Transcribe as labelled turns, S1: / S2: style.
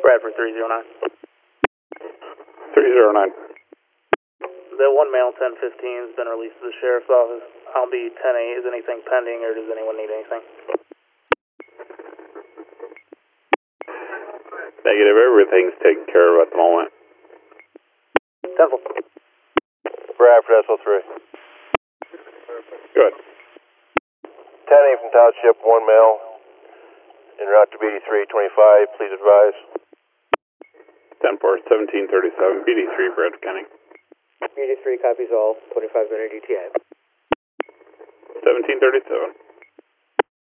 S1: Bradford 309.
S2: 309.
S1: The one male 1015 has been released to the sheriff's office. I'll be 10-8. Is anything pending or does anyone need anything?
S2: Negative, everything's taken care of at the moment.
S1: 10-4.
S3: Bradford SO3.
S2: Good.
S3: 10-8 from Township, one male, en route to BD325, please advise.
S2: 10-4, 1737, BD3, Bradford County.
S4: BD3 copies all, 25-minute ETA.
S2: 1737.